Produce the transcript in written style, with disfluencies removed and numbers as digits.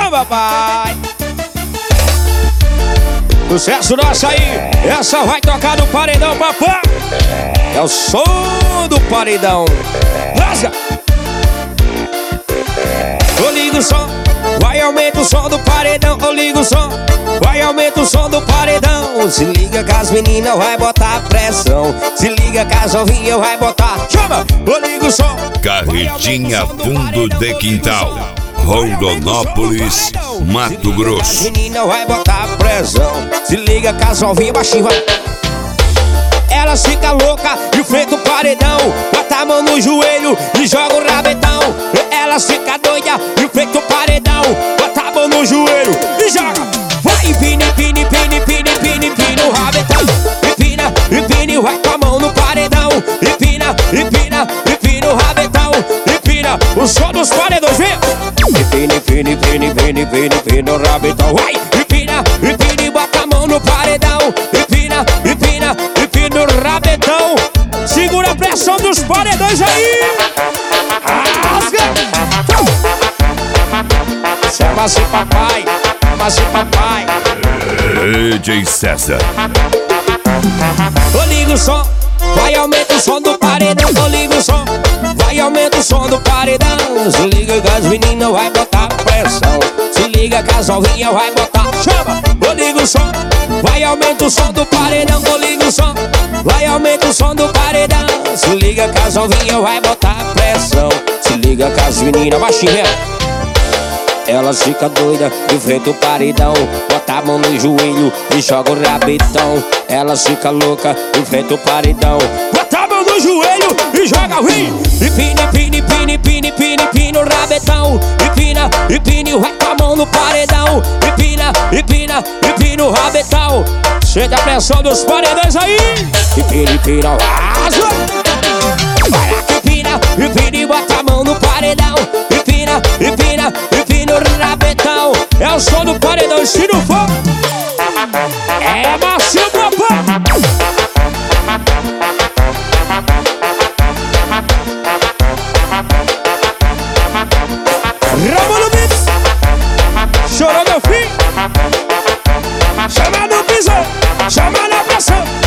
Chama, pai. Sucesso nosso aí. Essa vai tocar no paredão, papai. É o som do paredão. Rasga. Eu ligo o som, vai aumenta o som do paredão. Eu ligo o som, vai aumenta o som do paredão. Se liga que as meninas vai botar pressão. Se liga que as novinhas vai botar. Chama! Eu ligo o som. Carretinha Fundo de Quintal, Rondonópolis, Mato Grosso. As meninas vai botar pressão. Se liga que as novinhas baixinho vai. Elas ficam loucas e enfrenta o paredão. Bota a mão no joelho e joga o rabetão. Elas ficam doidas e enfrenta o paredão. Bota a mão no joelho e joga. Vai, empina, empina, empina, empina, empina, empina o rabetão. Empina, empina e vai com a mão no paredão. Empina, empina, empina o rabetão. Empina o som dos paredões, vem. Empina, empina, empina, empina, empina, empina o rabetão. Vai, empina, empina e bota a mão no paredão. Empina, empina, empina o rabetão. Segura a pressão dos paredões aí. Rasga. Chama-se papai, chama-se papai. DJ César. Eu ligo o som, vai aumenta o som do paredão. Eu ligo o som, vai aumenta o som do paredão. Se liga que as meninas vai botar pressão. Se liga que as novinhas vai botar. Chama! Eu ligo o som, vai aumenta o som do paredão. Eu ligo o som, vai aumenta o som do paredão. Se liga que as novinhas vai botar pressão. Se liga que as meninas baixinhas. Elas ficam doidas, enfrenta o paredão. Bota a mão no joelho e joga o rabetão. Elas ficam loucas, enfrenta o paredão. Bota a mão no joelho e joga o rim. Empina, empina, empina, empina, empina, empina o rabetão. Empina, empina e vai com a mão no paredão. Empina, empina, empina o rabetão. Sente a pressão dos paredões aí. Empina, empina, vaza. Vai lá que empina, empina e bota a mão no paredão. Empina, empina, empina o rabetão. É o som do paredão, se não for é macio, papai. Ramon no Beats. Chorou meu filho. Chama no piso, chama na pressão.